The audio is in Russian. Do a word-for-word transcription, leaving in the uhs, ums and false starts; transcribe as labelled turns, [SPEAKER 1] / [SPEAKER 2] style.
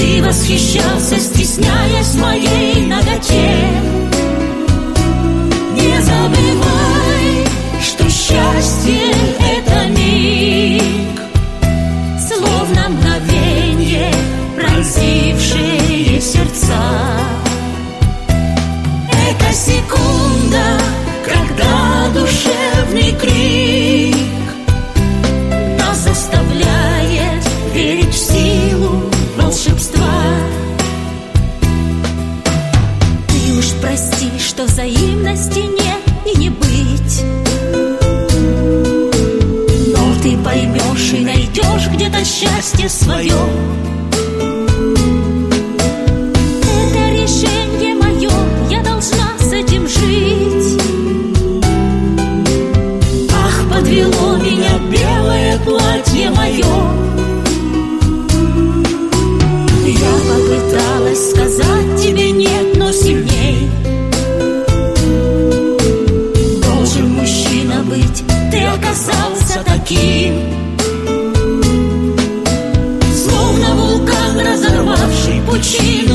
[SPEAKER 1] Ты восхищался, стесняясь моей наготе. Не забывай, что счастье — это миг, словно мгновенье, пронзившие сердца. Это секунда, когда душевный крик нас заставляет верить в силу волшебства. Ты уж прости, что взаимности нет и не быть, но ты поймешь и найдешь где-то счастье свое. Это решение мое, я должна с этим жить. Ах, подвело меня белое платье мое. Я попыталась сказать тебе нет, но сильней должен мужчина быть, ты оказался таким, словно вулкан, разорвавший пучину.